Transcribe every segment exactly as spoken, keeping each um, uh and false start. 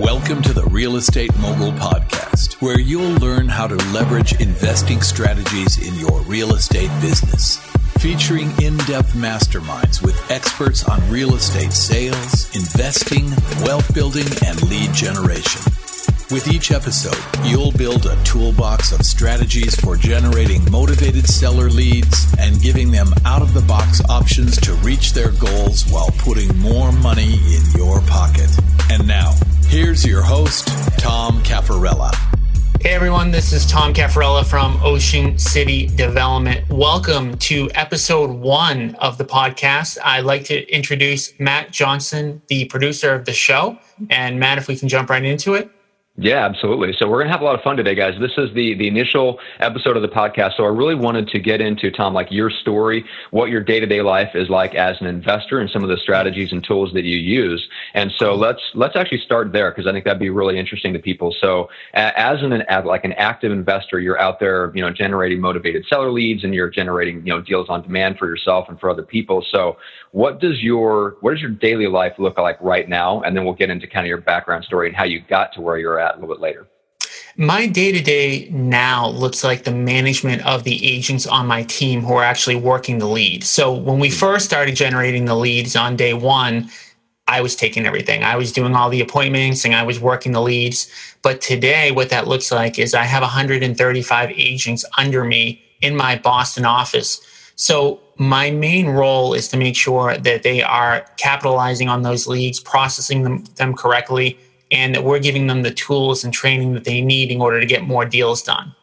Welcome to the Real Estate Mogul Podcast, where you'll learn how to leverage investing strategies in your real estate business. Featuring in-depth masterminds with experts on real estate sales, investing, wealth building, and lead generation. With each episode, you'll build a toolbox of strategies for generating motivated seller leads and giving them out-of-the-box options to reach their goals while putting more money in your pocket. And now, here's your host, Tom Caffarella. Hey everyone, this is Tom Caffarella from Ocean City Development. Welcome to episode one of the podcast. I'd like to introduce Matt Johnson, the producer of the show. And Matt, if we can jump right into it. Yeah, absolutely. So we're going to have a lot of fun today, guys. This is the the initial episode of the podcast. So I really wanted to get into, Tom, like your story, what your day-to-day life is like as an investor and some of the strategies and tools that you use. And so let's let's actually start there, because I think that'd be really interesting to people. So as an as like an active investor, you're out there, you know, generating motivated seller leads, and you're generating, you know, deals on demand for yourself and for other people. So what does your what does your daily life look like right now? And then we'll get into kind of your background story and how you got to where you're at a little bit later. My day-to-day now looks like the management of the agents on my team who are actually working the lead. So when we first started generating the leads on day one, I was taking everything. I was doing all the appointments and I was working the leads. But today, what that looks like is I have one hundred thirty-five agents under me in my Boston office. So my main role is to make sure that they are capitalizing on those leads, processing them, them correctly, and that we're giving them the tools and training that they need in order to get more deals done.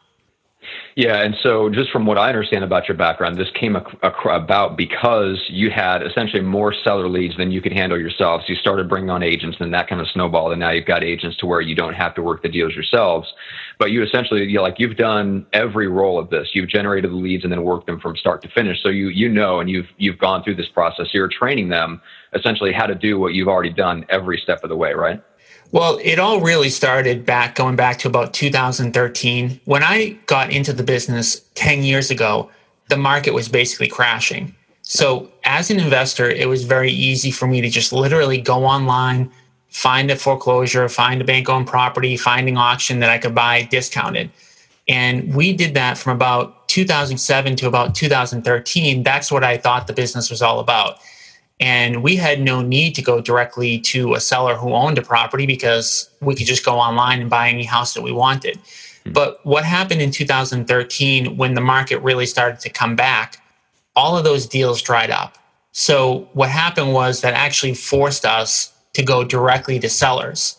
Yeah, and so just from what I understand about your background, this came ac- ac- about because you had essentially more seller leads than you could handle yourselves. You started bringing on agents, and that kind of snowballed, and now you've got agents to where you don't have to work the deals yourselves. But you essentially, you know, like you've done every role of this. You've generated the leads and then worked them from start to finish. So you you know, and you've you've gone through this process. You're training them essentially how to do what you've already done every step of the way, right? Well, it all really started back, going back to about two thousand thirteen. When I got into the business ten years ago, the market was basically crashing. So as an investor, it was very easy for me to just literally go online, find a foreclosure, find a bank-owned property, find an auction that I could buy discounted. And we did that from about two thousand seven to about two thousand thirteen. That's what I thought the business was all about. And we had no need to go directly to a seller who owned a property because we could just go online and buy any house that we wanted. Mm-hmm. But what happened in two thousand thirteen, when the market really started to come back, all of those deals dried up. So what happened was that actually forced us to go directly to sellers.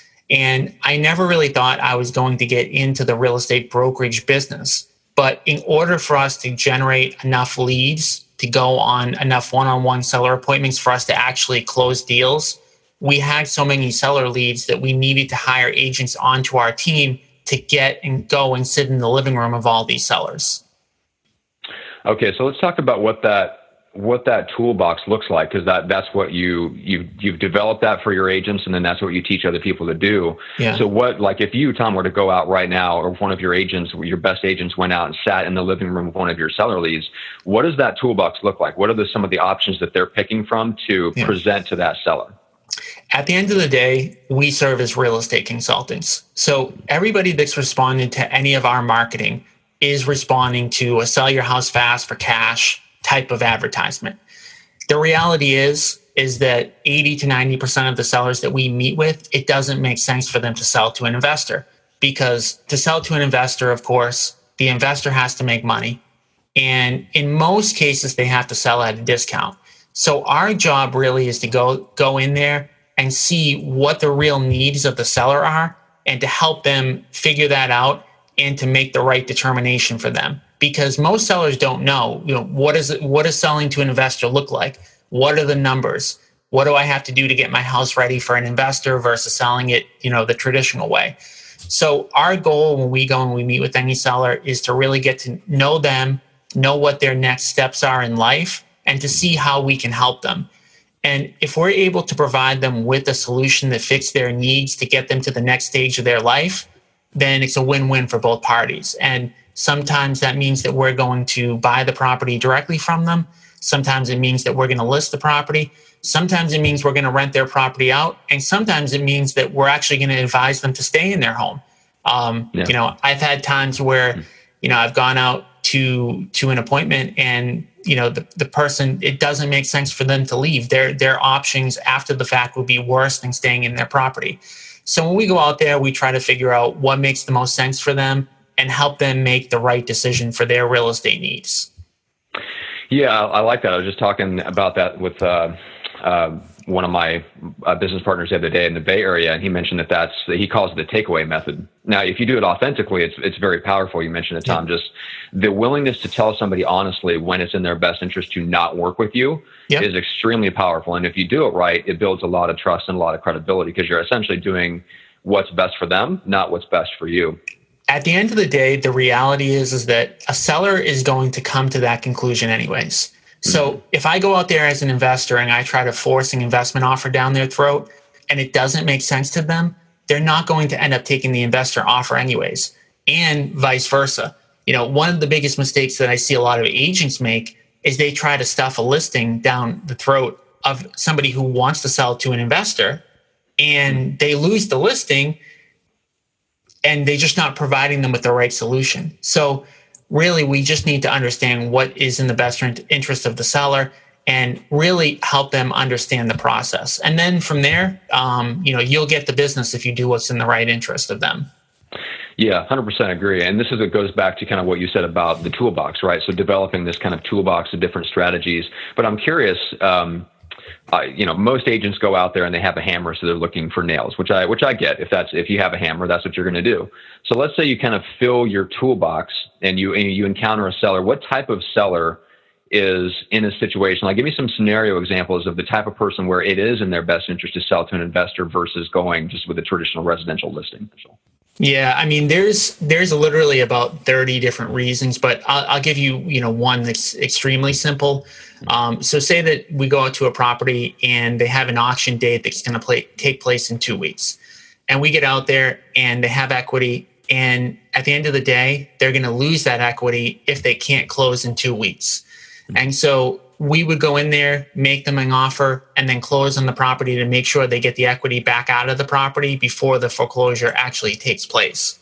And I never really thought I was going to get into the real estate brokerage business. But in order for us to generate enough leads to go on enough one-on-one seller appointments for us to actually close deals, we had so many seller leads that we needed to hire agents onto our team to get and go and sit in the living room of all these sellers. Okay, so let's talk about what that what that toolbox looks like, because that that's what you you've you've developed that for your agents, and then that's what you teach other people to do. Yeah. So what, like if you, Tom, were to go out right now, or if one of your agents, your best agents went out and sat in the living room with one of your seller leads, what does that toolbox look like? What are the, some of the options that they're picking from to yeah. present to that seller? At the end of the day, we serve as real estate consultants. So everybody that's responded to any of our marketing is responding to a sell your house fast for cash type of advertisement. The reality is, is that eighty to ninety percent of the sellers that we meet with, it doesn't make sense for them to sell to an investor, because to sell to an investor, of course, the investor has to make money. And in most cases, they have to sell at a discount. So our job really is to go, go in there and see what the real needs of the seller are, and to help them figure that out and to make the right determination for them. Because most sellers don't know, you know, what is it, what does selling to an investor look like? What are the numbers? What do I have to do to get my house ready for an investor versus selling it, you know, the traditional way? So our goal when we go and we meet with any seller is to really get to know them, know what their next steps are in life, and to see how we can help them. And if we're able to provide them with a solution that fits their needs to get them to the next stage of their life, then it's a win-win for both parties. And sometimes that means that we're going to buy the property directly from them. Sometimes it means that we're going to list the property. Sometimes it means we're going to rent their property out. And sometimes it means that we're actually going to advise them to stay in their home. Um, yeah. You know, I've had times where, you know, I've gone out to to an appointment and, you know, the, the person, it doesn't make sense for them to leave. Their, their options after the fact would be worse than staying in their property. So when we go out there, we try to figure out what makes the most sense for them and help them make the right decision for their real estate needs. Yeah, I like that. I was just talking about that with uh, uh, one of my uh, business partners the other day in the Bay Area, and he mentioned that that's he calls it the takeaway method. Now, if you do it authentically, it's it's very powerful. You mentioned it, Tom. Yeah. Just the willingness to tell somebody honestly when it's in their best interest to not work with you yep. is extremely powerful. And if you do it right, it builds a lot of trust and a lot of credibility because you're essentially doing what's best for them, not what's best for you. At the end of the day, the reality is, is that a seller is going to come to that conclusion anyways. So mm-hmm. if I go out there as an investor and I try to force an investment offer down their throat and it doesn't make sense to them, they're not going to end up taking the investor offer anyways, and vice versa. You know, one of the biggest mistakes that I see a lot of agents make is they try to stuff a listing down the throat of somebody who wants to sell to an investor, and they lose the listing and they're just not providing them with the right solution. So really, we just need to understand what is in the best interest of the seller and really help them understand the process. And then from there, um, you know, you'll get the business if you do what's in the right interest of them. Yeah, one hundred percent agree. And this is it goes back to kind of what you said about the toolbox, right? So developing this kind of toolbox of different strategies. But I'm curious, um, uh, you know, most agents go out there and they have a hammer, so they're looking for nails, which I which I get. If that's if you have a hammer, that's what you're going to do. So let's say you kind of fill your toolbox and you and you encounter a seller. What type of seller is in a situation? Like, give me some scenario examples of the type of person where it is in their best interest to sell to an investor versus going just with a traditional residential listing. Yeah, I mean, there's there's literally about thirty different reasons, but I'll, I'll give you you know one that's extremely simple. Um, so say that we go out to a property and they have an auction date that's going to play, take place in two weeks, and we get out there and they have equity, and at the end of the day, they're going to lose that equity if they can't close in two weeks. Mm-hmm. And so we would go in there, make them an offer, and then close on the property to make sure they get the equity back out of the property before the foreclosure actually takes place.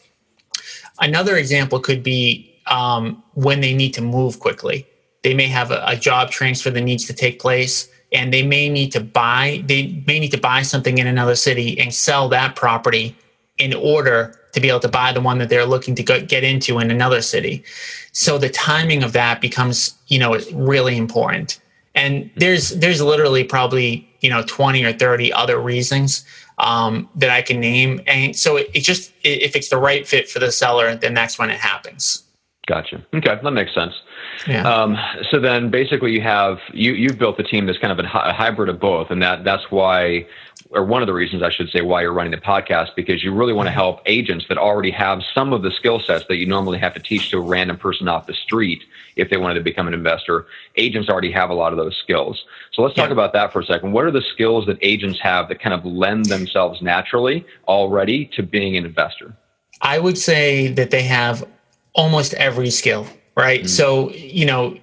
Another example could be um, when they need to move quickly. They may have a, a job transfer that needs to take place, and they may need to buy, they may need to buy something in another city and sell that property in order to be able to buy the one that they're looking to go, get into in another city. So the timing of that becomes, you know, really important. And there's there's literally probably, you know, twenty or thirty other reasons um, that I can name. And so it, it just, if it's the right fit for the seller, then that's when it happens. Gotcha. Okay, that makes sense. Yeah. Um, so then basically you have, you, you've built a team that's kind of a, a hybrid of both. And that that's why, or one of the reasons I should say why you're running the podcast, because you really want to help agents that already have some of the skill sets that you normally have to teach to a random person off the street if they wanted to become an investor. Agents already have a lot of those skills. So let's talk yeah. about that for a second. What are the skills that agents have that kind of lend themselves naturally already to being an investor? I would say that they have almost every skill, right? Mm-hmm. So, you know,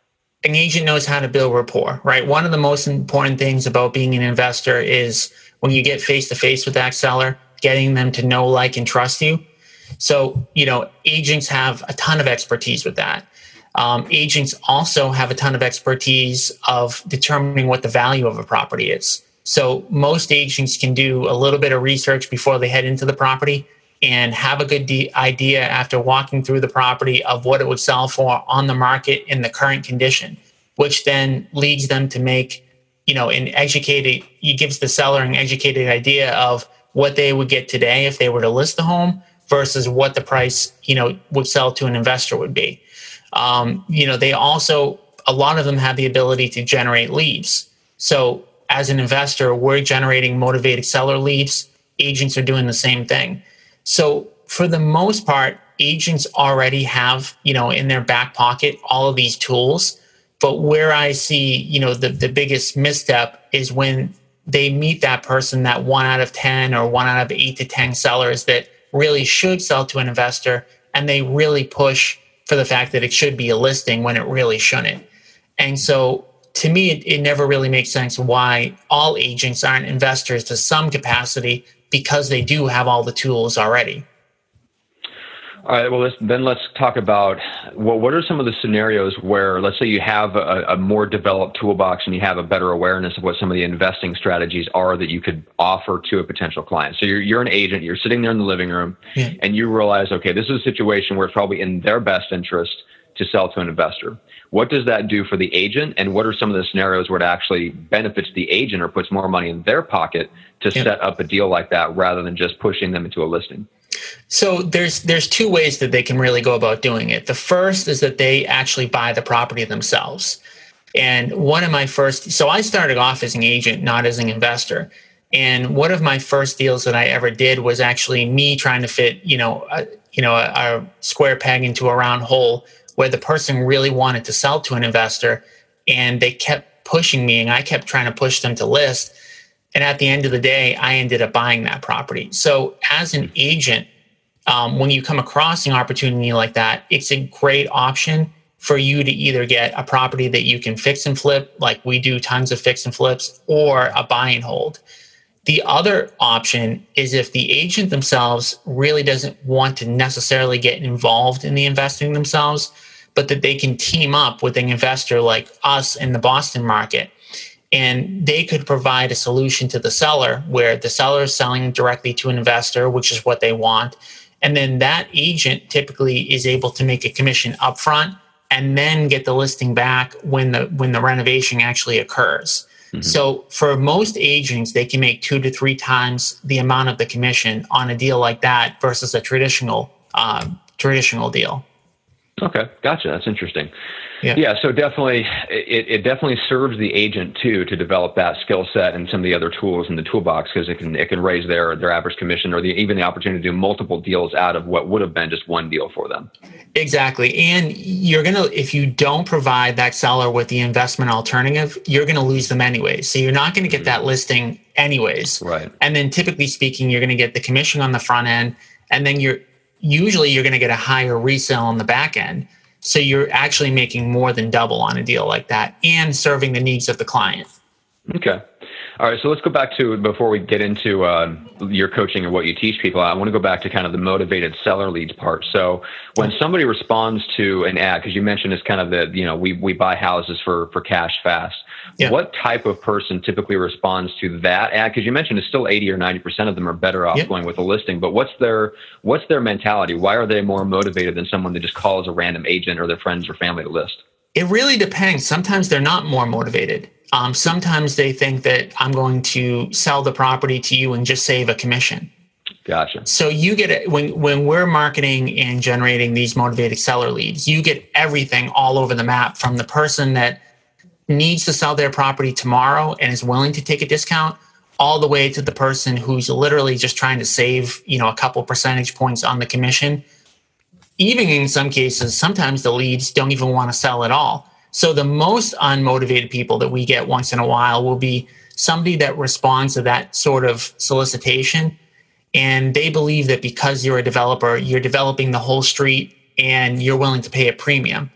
an agent knows how to build rapport, right? One of the most important things about being an investor is when you get face-to-face with that seller, getting them to know, like, and trust you. So, you know, agents have a ton of expertise with that. Um, agents also have a ton of expertise of determining what the value of a property is. So most agents can do a little bit of research before they head into the property and have a good de- idea after walking through the property of what it would sell for on the market in the current condition, which then leads them to make, you know, an educated, it gives the seller an educated idea of what they would get today if they were to list the home versus what the price, you know, would sell to an investor would be. Um, you know, they also, a lot of them have the ability to generate leads. So as an investor, we're generating motivated seller leads. Agents are doing the same thing. So for the most part, agents already have, you know, in their back pocket, all of these tools. But where I see, you know, the, the biggest misstep is when they meet that person, that one out of ten or one out of eight to ten sellers that really should sell to an investor, and they really push for the fact that it should be a listing when it really shouldn't. And so to me, it, it never really makes sense why all agents aren't investors to some capacity, because they do have all the tools already. All right. Well, let's, then let's talk about, well, what are some of the scenarios where, let's say you have a, a more developed toolbox and you have a better awareness of what some of the investing strategies are that you could offer to a potential client. So you're, you're an agent, you're sitting there in the living room, yeah. and you realize, okay, this is a situation where it's probably in their best interest to sell to an investor. What does that do for the agent? And what are some of the scenarios where it actually benefits the agent or puts more money in their pocket to yeah. set up a deal like that rather than just pushing them into a listing? So there's there's two ways that they can really go about doing it. The first is that they actually buy the property themselves. And one of my first, so I started off as an agent, not as an investor. And one of my first deals that I ever did was actually me trying to fit, you know, a, you know, a, a square peg into a round hole, where the person really wanted to sell to an investor, and they kept pushing me, and I kept trying to push them to list. And at the end of the day, I ended up buying that property. So as an agent, um, when you come across an opportunity like that, it's a great option for you to either get a property that you can fix and flip, like we do tons of fix and flips, or a buy and hold. The other option is if the agent themselves really doesn't want to necessarily get involved in the investing themselves, but that they can team up with an investor like us in the Boston market. And they could provide a solution to the seller where the seller is selling directly to an investor, which is what they want. And then that agent typically is able to make a commission upfront and then get the listing back when the when the renovation actually occurs. Mm-hmm. So for most agents, they can make two to three times the amount of the commission on a deal like that versus a traditional um, traditional deal. Okay, gotcha. That's interesting. Yeah. yeah, so definitely, it, it definitely serves the agent too to develop that skill set and some of the other tools in the toolbox, because it can it can raise their their average commission, or the, even the opportunity to do multiple deals out of what would have been just one deal for them. Exactly, and you're gonna if you don't provide that seller with the investment alternative, you're gonna lose them anyways. So you're not gonna get that listing anyways. Right. And then typically speaking, you're gonna get the commission on the front end, and then you're usually you're gonna get a higher resale on the back end. So you're actually making more than double on a deal like that and serving the needs of the client. Okay. All right. So let's go back to, before we get into uh, your coaching and what you teach people, I want to go back to kind of the motivated seller leads part. So when somebody responds to an ad, because you mentioned it's kind of the, you know, we, we buy houses for, for cash fast. Yeah. What type of person typically responds to that ad? Because you mentioned it's still eighty or ninety percent of them are better off yep. going with a listing, but what's their, what's their mentality? Why are they more motivated than someone that just calls a random agent or their friends or family to list? It really depends. Sometimes they're not more motivated. Um, sometimes they think that I'm going to sell the property to you and just save a commission. Gotcha. So you get it when when we're marketing and generating these motivated seller leads, you get everything all over the map, from the person that needs to sell their property tomorrow and is willing to take a discount, all the way to the person who's literally just trying to save, you know, a couple percentage points on the commission. Even in some cases, sometimes the leads don't even want to sell at all. So the most unmotivated people that we get once in a while will be somebody that responds to that sort of solicitation, and they believe that because you're a developer, you're developing the whole street and you're willing to pay a premium.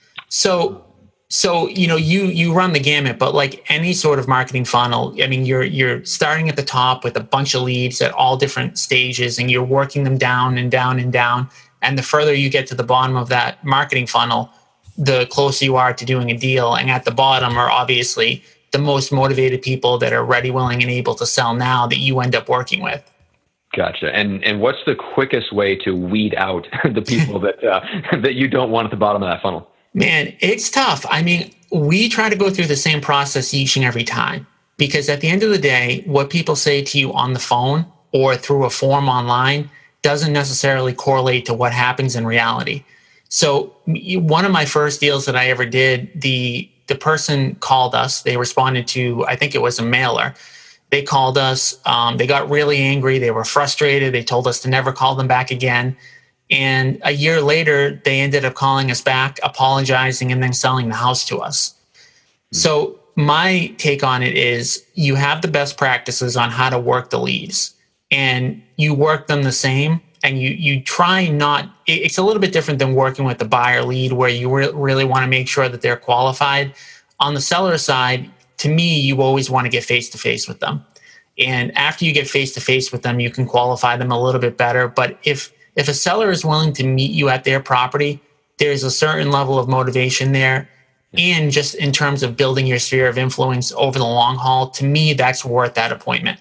So, so you know, you you run the gamut, but like any sort of marketing funnel, I mean, you're you're starting at the top with a bunch of leads at all different stages, and you're working them down and down and down. And the further you get to the bottom of that marketing funnel, the closer you are to doing a deal. And at the bottom are obviously the most motivated people that are ready, willing, and able to sell now that you end up working with. Gotcha. And and what's the quickest way to weed out the people that uh, that you don't want at the bottom of that funnel? Man, it's tough. I mean, we try to go through the same process each and every time, because at the end of the day, what people say to you on the phone or through a form online doesn't necessarily correlate to what happens in reality. So one of my first deals that I ever did, the the person called us. They responded to, I think it was a mailer. They called us. Um, they got really angry. They were frustrated. They told us to never call them back again. And a year later, they ended up calling us back, apologizing, and then selling the house to us. Mm-hmm. So my take on it is you have the best practices on how to work the leads, and you work them the same. And you you try not, it's a little bit different than working with the buyer lead, where you re- really want to make sure that they're qualified. On the seller side, to me, you always want to get face-to-face with them. And after you get face-to-face with them, you can qualify them a little bit better. But if if a seller is willing to meet you at their property, there's a certain level of motivation there. And just in terms of building your sphere of influence over the long haul, to me, that's worth that appointment.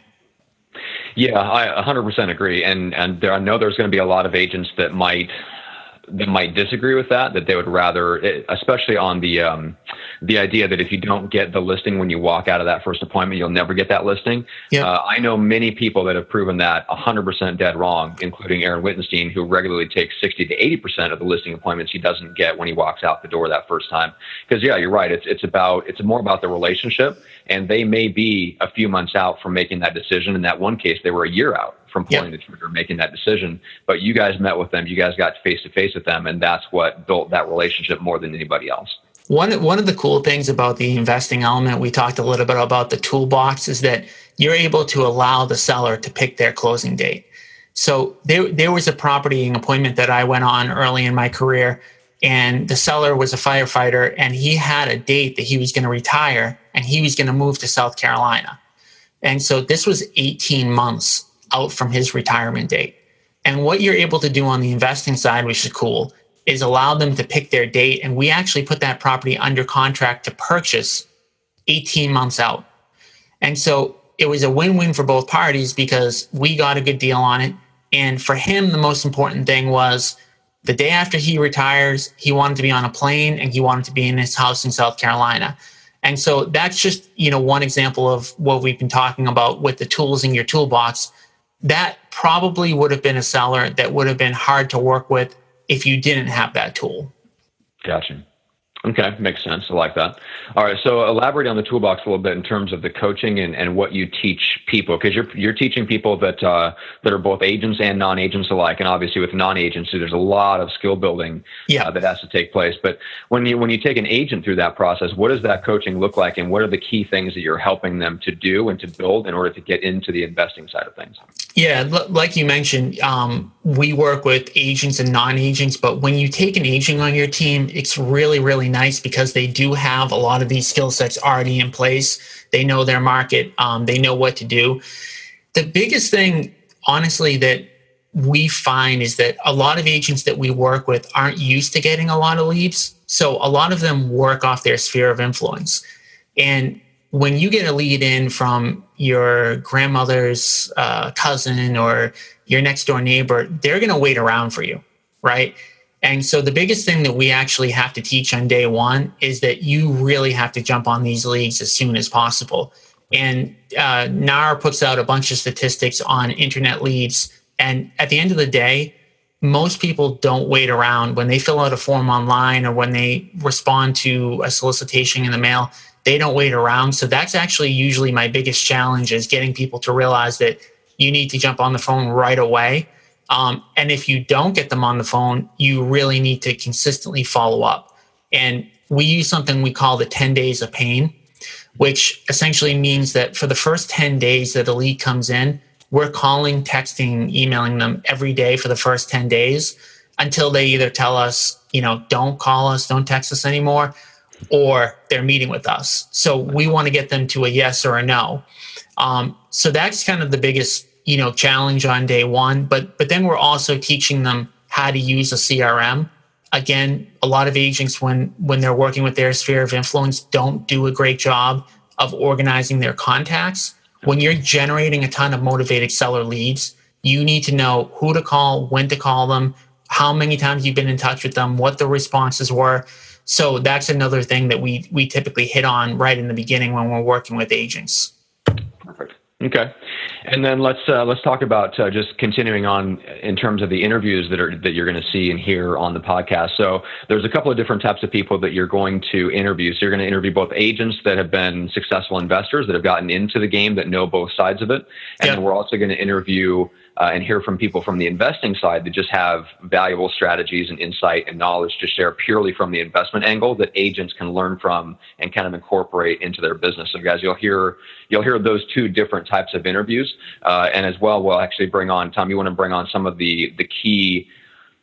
Yeah, I one hundred percent agree. And and there, I know there's going to be a lot of agents that might that might disagree with that, that they would rather, especially on the um, the idea that if you don't get the listing when you walk out of that first appointment, you'll never get that listing. Yep. Uh, I know many people that have proven that one hundred percent dead wrong, including Aaron Wittenstein, who regularly takes sixty to eighty percent of the listing appointments he doesn't get when he walks out the door that first time. Because yeah, you're right. It's it's about it's more about the relationship, and they may be a few months out from making that decision. In that one case, they were a year out from pulling yep. the trigger, making that decision. But you guys met with them, you guys got face to face with them, and that's what built that relationship more than anybody else. One, one of the cool things about the investing element, we talked a little bit about the toolbox, is that you're able to allow the seller to pick their closing date. So there, there was a property appointment that I went on early in my career, and the seller was a firefighter, and he had a date that he was going to retire, and he was going to move to South Carolina. And so this was eighteen months out from his retirement date. And what you're able to do on the investing side, which is cool, is allow them to pick their date. And we actually put that property under contract to purchase eighteen months out. And so it was a win-win for both parties because we got a good deal on it. And for him, the most important thing was the day after he retires, he wanted to be on a plane and he wanted to be in his house in South Carolina. And so that's just, you know, one example of what we've been talking about with the tools in your toolbox. That probably would have been a seller that would have been hard to work with if you didn't have that tool. Gotcha. Okay, makes sense. I like that. All right, so elaborate on the toolbox a little bit in terms of the coaching and, and what you teach people, because you're you're teaching people that uh, that are both agents and non-agents alike, and obviously with non-agents, there's a lot of skill building yeah. uh, that has to take place. But when you when you take an agent through that process, what does that coaching look like, and what are the key things that you're helping them to do and to build in order to get into the investing side of things? Yeah, like you mentioned, um, we work with agents and non-agents, but when you take an agent on your team, it's really, really nice because they do have a lot of these skill sets already in place. They know their market. Um, they know what to do. The biggest thing, honestly, that we find is that a lot of agents that we work with aren't used to getting a lot of leads. So a lot of them work off their sphere of influence. And when you get a lead in from your grandmother's uh, cousin or your next door neighbor, they're going to wait around for you, right? And so the biggest thing that we actually have to teach on day one is that you really have to jump on these leads as soon as possible. And uh, N A R puts out a bunch of statistics on internet leads. And at the end of the day, most people don't wait around. When they fill out a form online or when they respond to a solicitation in the mail, they don't wait around. So that's actually usually my biggest challenge, is getting people to realize that you need to jump on the phone right away. Um, and if you don't get them on the phone, you really need to consistently follow up. And we use something we call the ten days of pain, which essentially means that for the first ten days that a lead comes in, we're calling, texting, emailing them every day for the first ten days until they either tell us, you know, don't call us, don't text us anymore, or they're meeting with us. So we want to get them to a yes or a no. Um, so that's kind of the biggest, you know, challenge on day one. But but then we're also teaching them how to use a C R M. Again, a lot of agents, when when they're working with their sphere of influence, don't do a great job of organizing their contacts. When you're generating a ton of motivated seller leads, you need to know who to call, when to call them, how many times you've been in touch with them, what the responses were. So that's another thing that we we typically hit on right in the beginning when we're working with agents. Perfect. Okay. And then let's uh, let's talk about uh, just continuing on in terms of the interviews that are that you're going to see and hear on the podcast. So there's a couple of different types of people that you're going to interview. So you're going to interview both agents that have been successful investors that have gotten into the game, that know both sides of it. And yep. then we're also going to interview Uh, and hear from people from the investing side that just have valuable strategies and insight and knowledge to share purely from the investment angle that agents can learn from and kind of incorporate into their business. So guys, you'll hear you'll hear those two different types of interviews. Uh, and as well, we'll actually bring on, Tom, you want to bring on some of the the key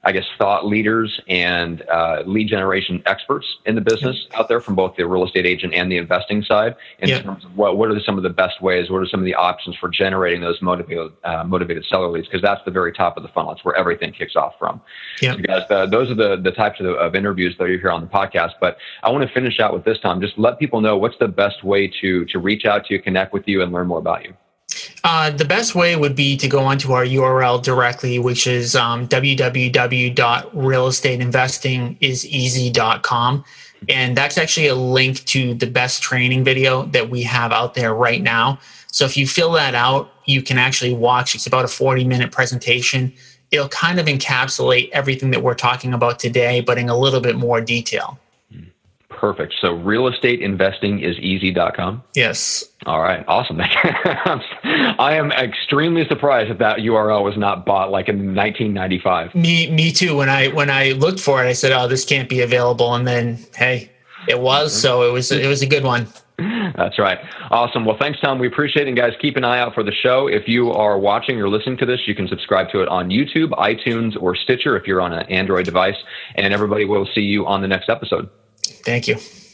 I guess, thought leaders and uh, lead generation experts in the business yeah. out there from both the real estate agent and the investing side in yeah. terms of what, what are some of the best ways, what are some of the options for generating those motivated, uh, motivated seller leads, because that's the very top of the funnel. It's where everything kicks off from. Yeah. So guys, uh, those are the, the types of, of interviews that you hear on the podcast. But I want to finish out with this, Tom. Just let people know what's the best way to, to reach out to you, connect with you, and learn more about you. Uh, the best way would be to go onto our U R L directly, which is um, w w w dot real estate investing is easy dot com. And that's actually a link to the best training video that we have out there right now. So if you fill that out, you can actually watch. It's about a forty minute presentation. It'll kind of encapsulate everything that we're talking about today, but in a little bit more detail. Perfect. So real estate investing is easy dot com. Yes. All right. Awesome. I am extremely surprised that that U R L was not bought like in nineteen ninety-five. Me, me too. When I, when I looked for it, I said, oh, this can't be available. And then, hey, it was, so it was, it was a good one. That's right. Awesome. Well, thanks, Tom. We appreciate it. And guys, keep an eye out for the show. If you are watching or listening to this, you can subscribe to it on YouTube, iTunes, or Stitcher if you're on an Android device. And everybody will see you on the next episode. Thank you.